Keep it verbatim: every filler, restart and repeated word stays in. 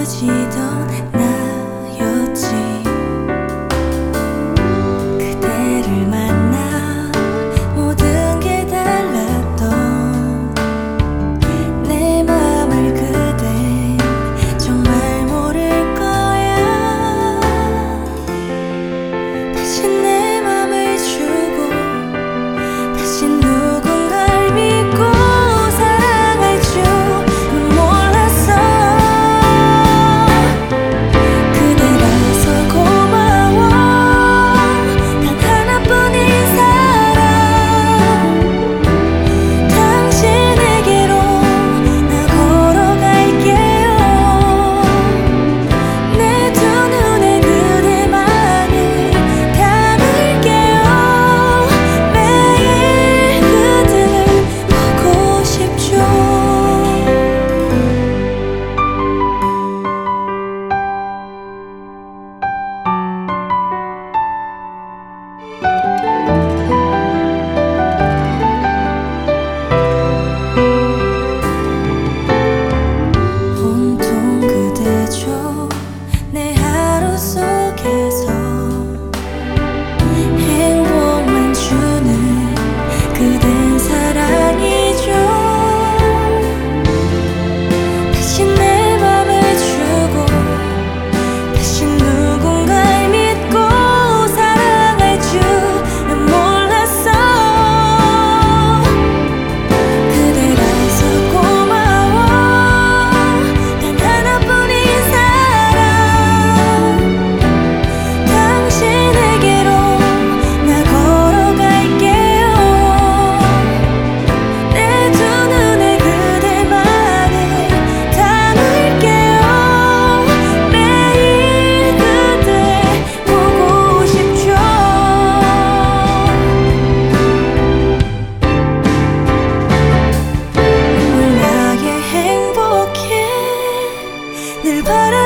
흐지던 나였지. 그대를 만나 모든 게 달랐던 내 맘을 그댄 정말 모를 거야. 다시 내 맘을 주고 다시 누군가를 믿고 사랑할 줄은 몰랐어. 그대라서 고마워. 단 하나뿐인 사랑. 당신에게로 나 걸어갈게요. 내 두 눈에 그대만을 담을게요. 매일 그댈 보고 싶죠. 온통 그대죠. 내 하루 속에서 행복만 주는 그댄 사랑이죠. 다시 내 맘을 주고 다시 누군가를 믿고 사랑할 줄은 몰랐어. 그대라서 고마워. 단 하나뿐인 사랑. 당신에게로 나 걸어갈게요. 내 두 눈에 그대만을 담을게요. 매일 그댈 보고 싶죠. 물 나게 행복해 늘 바라